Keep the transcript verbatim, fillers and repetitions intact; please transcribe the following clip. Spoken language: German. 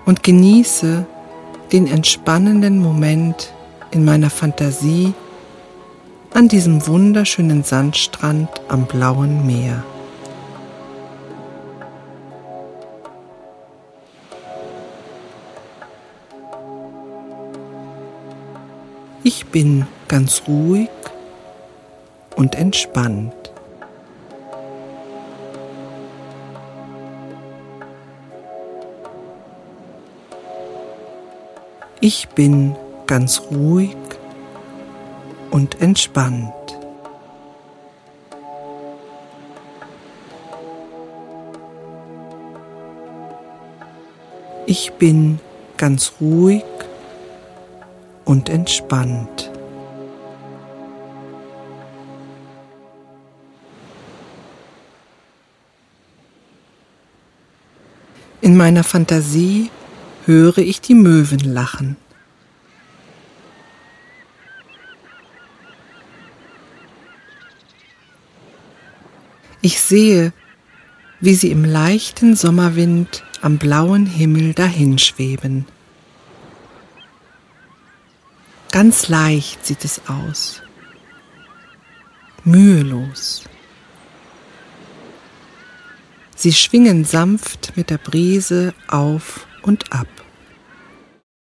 und genieße den entspannenden Moment in meiner Fantasie an diesem wunderschönen Sandstrand am blauen Meer. Ich bin ganz ruhig und entspannt. Ich bin ganz ruhig und entspannt. Ich bin ganz ruhig und entspannt. In meiner Fantasie höre ich die Möwen lachen. Ich sehe, wie sie im leichten Sommerwind am blauen Himmel dahinschweben. Ganz leicht sieht es aus, mühelos. Sie schwingen sanft mit der Brise auf und ab.